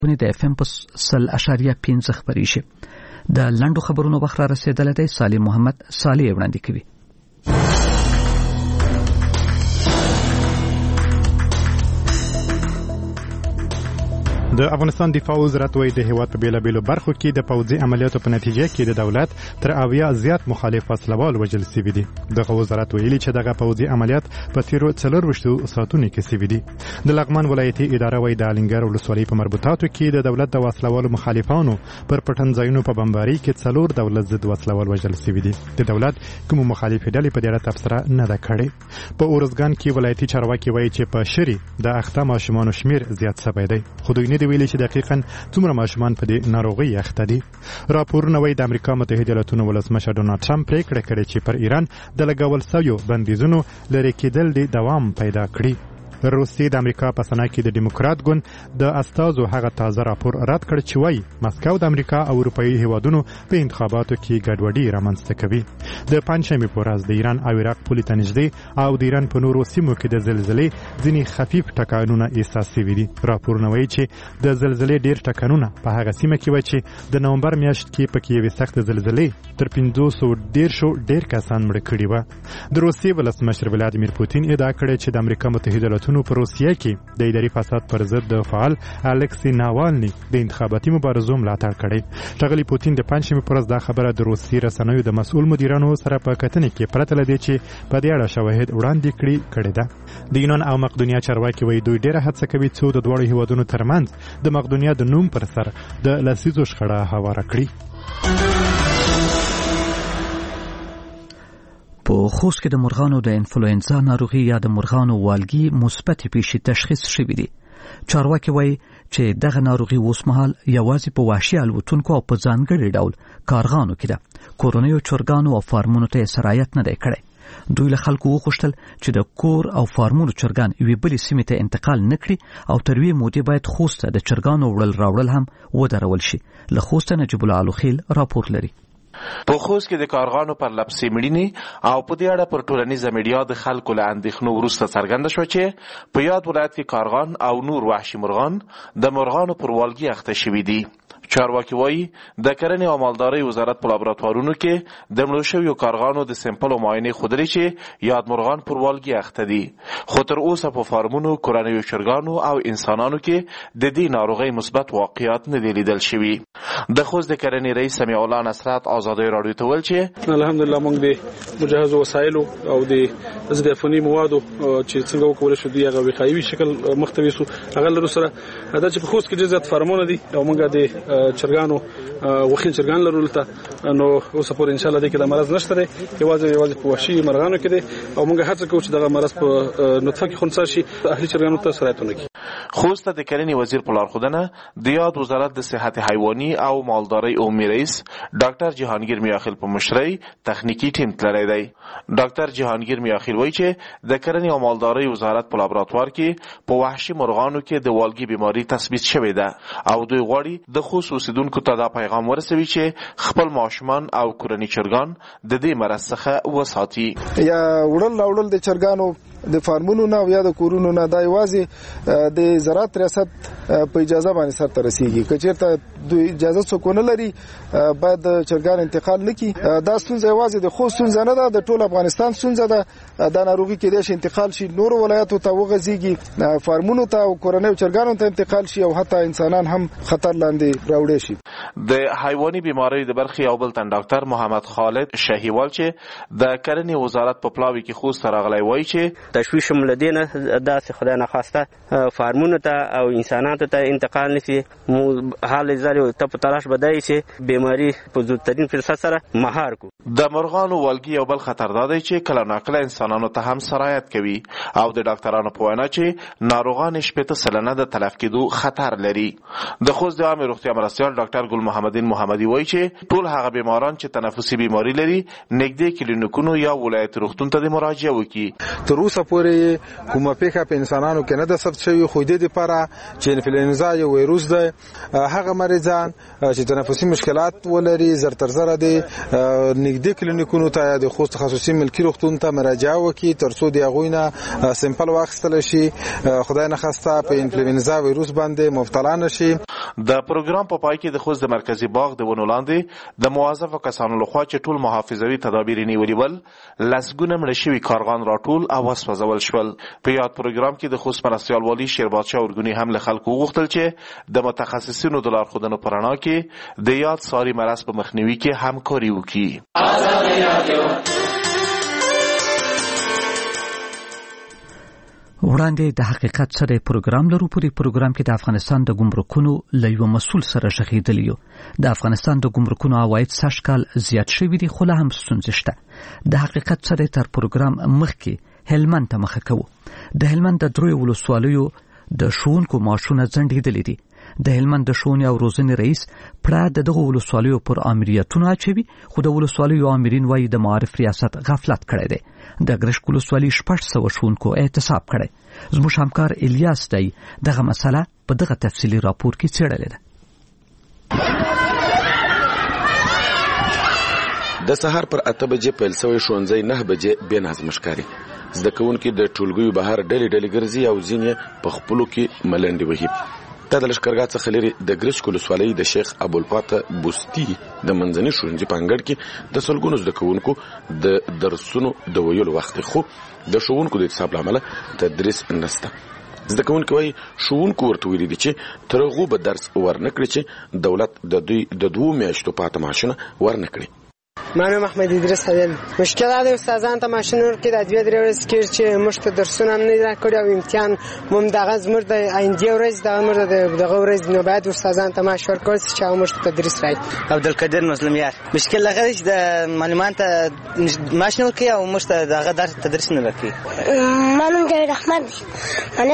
د FM په 100.5 خبري شي. د لندو خبرونو وخت را رسیدلی دی. سالم محمد صالح وړاندې کوي. د افغانستان دفاع وزارت وايي د هیواد په بیلابیلو برخو کې د پوځي عملیاتو په نتیجه کې د دولت تر 80 زیات مخالف وسلوال وژل شوي دي. دغه وزارت ویلي چې دغه پوځي عملیات په تیرو 24 ساعتونو کې شوي دي. د لغمان ولایتي اداره وايي د الینګر ولسوالۍ په مربوطاتو کې د دولت د وسلوالو مخالفانو پر پټنځایونو په بمباري کې 4 دولت ضد وسلوال وژل شوي دي. د دولت کوم مخالف ډلې په دې اړه تبصره نه ده کړې. په اورزګان کې ولایتي چارواکي وايي چې په شری د اخته ماشومان شمیر زیات شوی دی. خو دوی نه ویلي چې دقیقاً څومره ماشومان په دې ناروغي اخته دي. راپورونه وايي د امریکا متحده ایالاتونو ولسمشر ډونالډ ټرمپ پریکړه کړې چې پر ایران د لګول شویو بندیزونو لرې کېدل د دوام پیدا کړي. روسیې د امریکا په سنا کې د ډیموکرات ګوند د استازو هغه تازه راپور رد کړ چې وايي مسکو د امریکا او اروپאי هیوادونو په انتخاباتو کې ګډوډي رامنځته کوي. د پنځمې په ورځ د ایران او عراق پولې ته نږدې او د ایران په نورو سیمو کې د زلزلې ځینې خفیف ټکانونه احساس شوي دي. راپورونه وايي چې د زلزلې ډېر ټکانونه په هغه سیمه کې و چې د نومبر میاشت کې پکې یوې سخت زلزلې تر 510 ډېر کسان مړه کړي و. د روسیې ولسمشر ولادیمیر پوتین ادعا کړې چې د امریکا متحده ایالاتونو په روسیه کې د اداري فساد پر ضد د فعال الکسی ناوالني د انتخاباتي مبارزو ملاتړ کړی. ټاغلي پوتین د پنځمې پر ورځ دا خبره د روسي رسنیو د مسؤل مدیرانو سره په کتنې کې پرته لدی چې په دې اړه شواهد وړاندې کړي ده. د یونان او مقدونیا چارواکي وایي دوی ډیره هڅه کوي چې د دوه هیوادونو ترمنځ د مقدونیا د نوم پر سر د لسیزو شخړه هواره کړي. په خوست کې د مرغانو د انفلوئنزا ناروغي یا د مرغانو والګي مثبت پیښې تشخیص شوې دي. چارواکي وایي چې دغه ناروغي اوسمهال یوازې په وحشي الوتونکو او په ځانګړي ډول کارغانو کې ده. کورنیو چرګانو او فارمونو ته سرایت نه دی کړی. دوی له خلکو وغوښتل چې د کور او فارمونو چرګان یوې بلې سیمې ته انتقال نه کړي او تر یوې مودې باید خوست ته د چرګانو وړل راوړل هم ودرول شي. له خوسته نجیب الله علوخیل راپور لري. په خوست کې د کارغانو پر لپسې مړینې او په دې اړه پر ټولنیزه میډیا د خلکو له اندېښنو وروسته څرګنده شوه چې په یاد ولایت کې کارغان او نور وحشي مرغان د مرغانو پر والګي اخته شوي دي. چارواکي وایي د کرنې او مالدارۍ وزارت په لابراتوارونو کې د مړو شویو کارغانو د سمپلو معاینې ښودلې چې یاد مرغان پر والګي اخته دي. خو تر اوسه په فارمونو، کورنیو چرګانو او انسانانو کې د دې ناروغۍ مثبت واقعیات نه دي لیدل شوي. د خوست د کرنې رئیس سمیع الله نصرت ازادۍ راډیو ته ویل چې الحمدلله موږ د مجهز وسایلو او د ضد عفوني موادو چې څنګه وکولای شو دوی هغه وقایوي شکل مختوي سو هغه لرو سره دا چې په خوست کې ډېر زیات فارمونه دي او موږ د چرګانو وخین چرګان لرول ته نو اوس په ان شاء الله د کې د مرز نشته دی یوازې په وحشي مرغانو کې دي او موږ هڅه کوو چې دغه مرز په نطفه کې خنثی شي اهلي چرګانو ته سرایت ونکړي. خوست د کرنې وزیر په لارښودنه د یاد وزارت د صحت حیواني او مالدارۍ عمومي رئیس ډاکټر جهانگیر میاخیل په مشرۍ تخنیکی ټیم تللی دی. ډاکټر جهانگیر میاخیل وایي چې د کرنې او مالدارۍ وزارت په لابراتوار کې په وحشي مرغانو کې د والګي بیماری تثبیت شوې ده او دوی غواړي د خوست اوسیدونکو ته دا پیغام ورسوي چې خپل ماشومان او کورني چرګان د دې مرض څخه وساتي. یا وړل د چرګانو د فارمونو نه او یا د کورونو نه دا یوازې د زراعت ریاست په اجازه باندې سرته رسیږي. که چېرته دوی اجازه څوک نه لري باید د چرګان انتقال نه کړي. دا ستونزه یوازې د خوست ستونزه نه ده، د ټول افغانستان ستونزه ده. دا ناروغي کېدای شي انتقال شي نورو ولایاتو ته وغځېږي، فارمونو ته او کورنیو چرګانو ته انتقال شي او حتی انسانان هم خطر لاندې راوړي شي. د حیواني بیماریو د برخې یو بل تن ډاکټر محمد خالد شهیوال چې د کرنې وزارت په پلاوي کې خوست راغلی وایي چې تشویش ملدینه داسې خدای نخواسته فارمونو ته او انسانانو ته انتقال نشي. حال زری ته په تلاش بدای چې بیماری په زودترین فرصت سره مهار کو. د مرغانو والګي یو بل خطر دی چې کله ناکله انسانانو ته هم سرایت کوي او د ډاکټرانو په وینا چې ناروغان 80% د تلف کېدو خطر لري. د خوست د عامه روغتیا مرستیال ډاکټر ګل محمدین محمدي وایي چې ټول هغه بیماران چې تنفسي بیماری لري نږدې کلینیکونو یا ولایت روغتون ته د مراجعه وکړي. تر اوسه پورې کومه پیښه په انسانانو کې نه ده ثبت شوې، خو د دې لپاره چې انفلونزا یو وایروس ده، هغه مریضان چې تنفسي مشکلات ولري زر تر زر دي نږدې کلینیکونو ته د خوست تخصصي ملکي روغتون ته مراجعه وکړي ترڅو د هغوی نه سیمپل واخیستل شي، خدای نخواسته په انفلونزا وایروس باندې مبتلا نشي. د پروګرام په پای کې د خوست د مرکزی باغ د ونو لاندې د موظفو کسانو لخوا چې ټول محافظوي تدابیر نیولي ول لسګونه مړه شوي کارغان راټول او وسوځول شول. په یاد پروګرام کې د خوست مرستیال والي شیربادشاه اورګونی هم له خلکو وغوښتل چې د متخصصینو د لارښوونو په رڼا کې د یاد ساري مرض په مخنیوي کې همکاري وکړي. وړاندې د حقیقت سره پروګرام لرو. پوری پروګرام کې د افغانستان د ګمرکونو له یو مسول سره شخیدلی یو. د افغانستان د ګمرکونو عواید سږ کال زیات شوي دي، خو لا هم ستونزې شته. د حقیقت سره تر پروګرام مخکې هلمند ته مخه کوو. د هلمند د دروي ولسوالیو د ښوونکو معاشونه ځنډېدلي دي. د هلمند د ښوونې او روزنې رئیس پړه دغه ولسوالیو پر امریتونو اچوي، خو د ولسوالیو امرین وایي د معارف ریاست غفلت کړی دی. د ګرشک ولسوالي 600 ښوونکو احتساب کړی. زموږ همکار الیاس دی دغه مسله په دغه تفصیلي راپور کې څېړلې ده. د سهار پر 8 بجې پیل شوی ښوونځی 9 بجې بې نظم ښکاري. زده کوونکي د ټولګیو بهر ډلې ګرځي او ځینې په خپلو کې ملنډې وهي. دا د لښکرګاه څخه لري د ګرشک ولسوالۍ د شیخ ابوالفاتح بوستي د منځني ښوونځي په انګړ کې د سلګونو زده کوونکو د درسونو د ویلو وخت خو د ښوونکو د احتساب له امله تدریس نشته. زده کوونکي وایي ښوونکو ورته ویلي دي چې تر هغو به درس ورنکړي چې دولت د دوی د 2 میاشتو پاته معاشونه ورنکړي. منم احمد ادریس هدل. مشکل دا استادان ته ماشین ورکړي د 2-3 ورځې کې چې موږ ته درسونه هم نه راکړي او امتحان موږ دغه زموږ د آینده ورځ دغه ورځ نه باید استادان ته ماشین ورکړي چې موږ ته تدریس راځي. عبدالقادر مسلم یار. مشکل هغه چې د معلومات ماشین ورکړي او موږ ته دغه درس تدریس نه راکړي. منم جاوید احمد. انا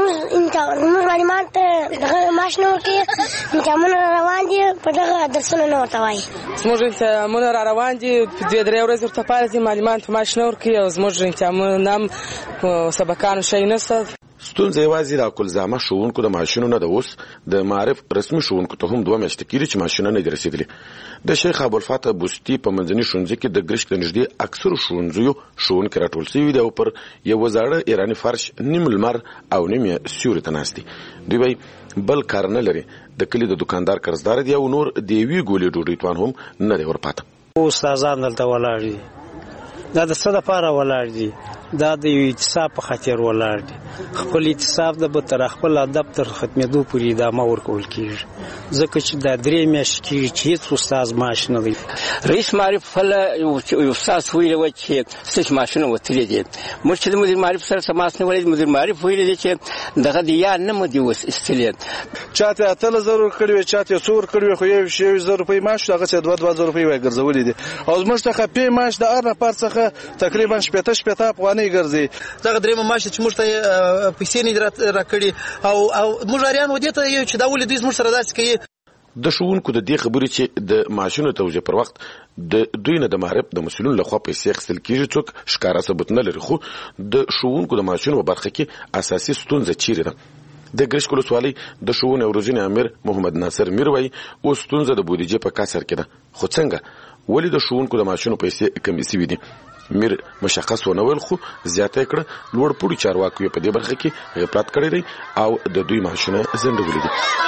موږ معلومات دغه ماشین ورکړي امتحان روان دي په دغه درسونه نه ورته وایي. موږ امتحان روان دي 2-3 ورځې ورته پاتې دي معلومات په ماشین ورکړي او زموږ امتحان هم سبقانو شی نشته. ستونزه یوازې د اکلزامه ښوونکو د ماشینونو د اوس د معارف رسمي ښوونکو ته هم 2 میاشتې کېږي چې ماشینونه نه دي رسېدلي. د شیخ ابوالفاتح بوستي په منځني ښوونځي کې د ګرشک نږدې اکثرو ښوونځیو ښوونکي راټول شوي دي او پر یو زاړه ایراني فرش نیم لمر او نیم سیوري ته ناست دي. دوی وایي بل کار نه لري. د کلي د دکاندار قرضدار دي او نور د یوې ګولې ډوډۍ توان هم نه دی ورپاته. استادان دلته ولاړ دي. دا د څه لپاره ولاړ دي؟ دا د اعتصاب په خاطر ولاړ دي. خپل اعتصاب د به تر خپل ادب تر ختمېدو پورې ادامه ورکول کېږي، ځکه چې دا 3 میاشتې کېږي چې هېڅ استاد معاش نه دی. رئیس معارف فله یو استاد ویلي وه چې ستاسې معاشونه وتلي دي. موږ چې د مدیر معارف سره تماس نیولی، مدیر معارف ویلي دي چې دغه د یا نه مو دي ایستلي. چا ته 18,000 ورکړي وي، چا ته 100 ورکړي وي، خو 1,000 روپۍ معاش هغه چې 2,000 روپۍ وایي ګرځولي دي. او زموږ څخه پې معاش د هر نفر څخه تقریبا 80 افغانۍ ګرځي. دغه درېیمه معاش چې موږ ته پیسې نه راکړي او موږ اریان ودې ته یو چې دا ولې دوی زموږ سره داسې کوي. د ښوونکو د دې خبرې چې د معاشونو توزیع پر وخت د دوی نه د معارف د مسؤلینو لخوا پیسې اخیستل کېږي څوک ښکاره ثبوت نه لري. خو د ښوونکو د معاشونو په برخه کې اساسي ستونزه چیرې ده؟ د ګرشک ولسوالۍ د ښوونې او روزنې امیر محمد ناصر میر وایي اوس ستونزه د بودیجې په کسر کې ده. خو څنګه؟ ولې د ښوونکو د معاشونو پیسې کمې شوي دي؟ میر مشخص ونه ویل، خو زیاته کړه لوړ پوړي چارواکو په دې برخه کې غفلت کړی دی او د دوی معاشونه ځنډولي دي.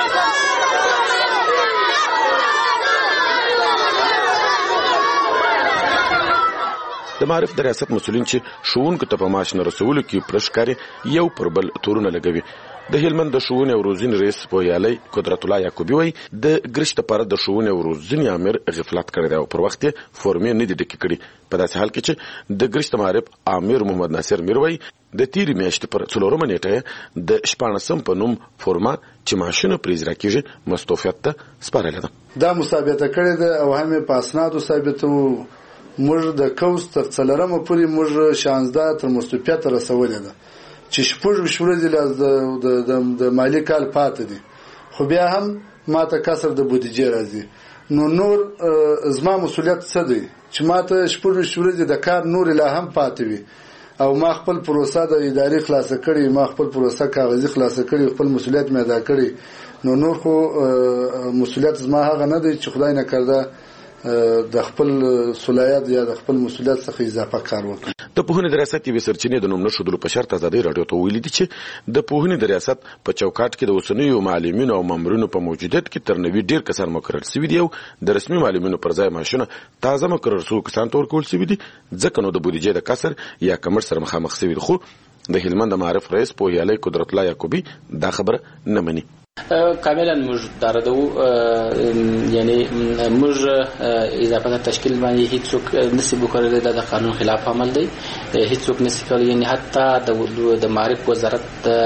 د معارف د ریاست مسؤلین چې ښوونکو ته په معاش نه رسولو کې پرشکاري یو پر بل تورونه لګوي. د هلمند د ښوونې او روزنې رئیس پوهیالی قدرت الله یعقوبي وایي د ګرشک لپاره د ښوونې او روزنې امیر غفلت کړی دی او پر وخت یې فورمې نه دي ډکې کړي. په داسې حال کې چې د ګرشک معارف امیر محمد ناصر میر وایي د تیرې میاشتې پر 4 نیټه د 14 په نوم فورما چې معاشونه پرې اجرا کېږي مستوفیت ته سپارلې ده. دا مثابته کړې ده او هم په اسنادو ثابتو. موږ د کوز تر 4 پورې موږ 16 تر مستوفیت رسولې ده چې 6 ورځې د مالی کال پاتې دي. خو خو بیا هم ماته کسر د بودیجې راځي. نو نور زما مسولیت څه دی چې ماته 14 ورځې د کار نور لا هم پاتې وي او ما خپل پروسه د اداري خلاصه کړي، ما خپل پروسه کاغذي خلاصه کړي، خپل مسولیت مې ادا کړي. نو نور خو مسولیت زما هغه نه دی چې خدای نه کړدا د خپل صلاحیت یا د خپل مسولیت څخه اضافه کار وکړي. د پوهنې د ریاست یوې سرچینې د نوم نښودلو په شرط ازادي راډیو ته ویلي دي چې د پوهنې د ریاست په چوکاټ کې د اوسنیو معلمینو او مامورینو په موجودیت کې تر 90 ډیر کسان مقرر شوي دي او د رسمي معلمینو پر ځای معاشونه تازه مقرر شوي کسان ته ورکول شوي دي، ځکه نو د بودیجې د کسر یا کمښت سره مخامخ شوي دي. خو د هلمند د معارف رئیس پوهیالی قدرت الله یعقوبی دا خبره نه مني. کاملا موږ داردو یعنی موږ اضافه تشکیل باندې هیڅوک نسی وکړل، د قانون خلاف عمل دی، هیڅوک نسی کول. یعنی حتی د معارف وزارت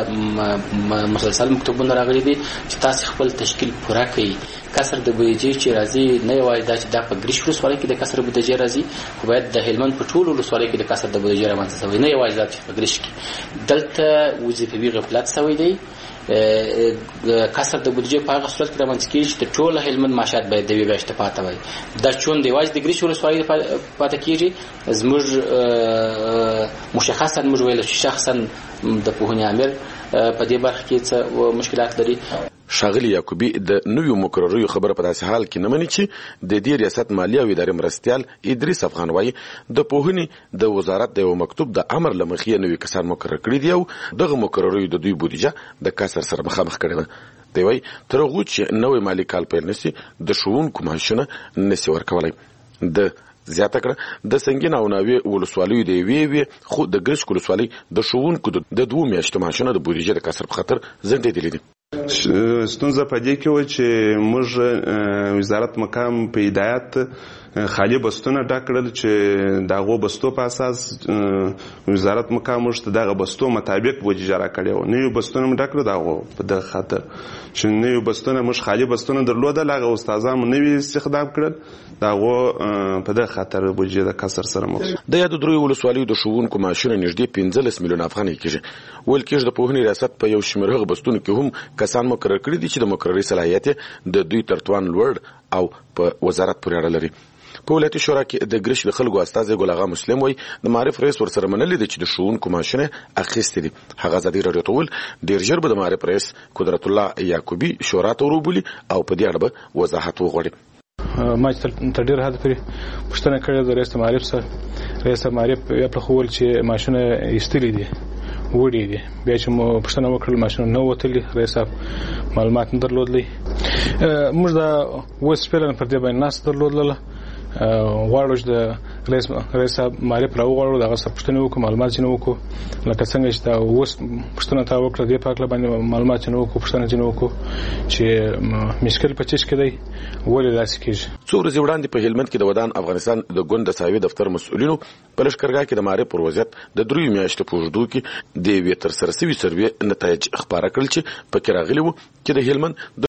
مسلسل مکتوبونه راغلي دي چې تاسو خپل تشکیل پوره کړئ. کسر د بودیجې چې راځي نه یوازې دا چې د ګریش ولسوالۍ کې د کسر بودیجې راځي، خو باید د هلمند په ټولو ولسوالۍ کې د کسر د بودیجې رامنځته شوی، نه یوازې دا چې په ګریش کې. دلته وظیفوي غفلت شوی دی. کسر د بودیجې په هغه صورت کې رامنځته کېږي چې د ټول هلمند معاشات باید د یوې میاشتې پاته وي. دا چون د یوازې د ګریش ولسوالۍ پاته کېږي. زموږ مشخصا موږ ویل چې شخصا د پوهنې امیر په دې برخه کې څه مشکلات لري. ښاغلي یعقوبی د نویو مقرریو خبره په داسې حال کې نه مني چې د دې ریاست مالیه او ادارې مرستیال ادریس افغان وایي د پوهنې د وزارت د یو مکتوب د امر له مخې نوي کسان مقرر کړي دي او دغه مقرریو د دوی بودیجه د کسر سره مخامخ کړې ده. دی وایي تر هغو چې نوی مالي کال پیل نشي د ښوونکو معاشونه نشي ورکولی. د زیاته کړه د سنگین او ناوې ولسوالیو د یوې خو د ګرشک ولسوالۍ د ښوونکو د 2 میاشتو معاشونه د بودیجې د کسر په خطر ځنډېدلي دي. ستونزه په دې کې و چې موږ وزارت مقام په هدایت خالی بستونه ډاکړل چې دغه بستو په اساس وزارت مقام موږ ته دغه بستو مطابق بودیجه راکړې و. نه یو بستونه ډاکړو دغه په د خاطر چې نه یو بستونه موږ خالی بستونه درلودل، هغه استادان نو استخدام کړل، دغه په د خاطر بودیجه د کسر سره مخ. د یاد درو ولسوالیو د ښوونکو معاشونه نږدې 15 میلیون افغانۍ کېږي. ول کېږي د پوهنې ریاست په یو شمېر هغه بستونه کې هم کسان مقرر کړي دي چې د مقرري صلاحیت د دوی ترتوان لوړ او په وزارت پورې اړه لري. په ولایتي شورا کې د ګرش د خلکو استازي ګل اغا مسلم وایي د معارف رئیس ورسره منلي دي چې د ښوونکو معاشونه اخیستي دي. هغه ازادي راډیو ته وویل ډېر ژر به د معارف رئیس قدرت الله یعقوبی شورا ته وروبولي او په دې اړه به وضاحت وغواړي. ما تر ډېر حد پورې پوښتنه کړې د رئیس معارف سره. رئیس معارف یې په خول چې معاشونه ایستلي دي وړي دي، بیا چې مو پښتنه وکړل ماشونه نو وتلی رئیس معلومات نه درلودلې. موږ دا وس فعلا پر دې باندې ناس درلودله غواړو چې د رئیس معارف راوغواړو دغه څه پښتنه وکړو، معلومات چې نو وکړو لکه څنګه چې دا وس پښتنه تا وکړه دې پاکله باندې معلومات چې نو وکړو، پښتنه چې نو وکړو چې مشکل پچیش کړي ولې داسې کېږي. څو ورځې وړاندې په هلمند کې د ودان افغانستان د ګوند د ساوي دفتر مسؤلینو په لښکرګاه کې د معارف پر وضعیت د 3 میاشتو په اوږدو کې د یوې ترسره شوي سروې نتایج خپاره کړل چې پکې راغلي وو چې د هلمند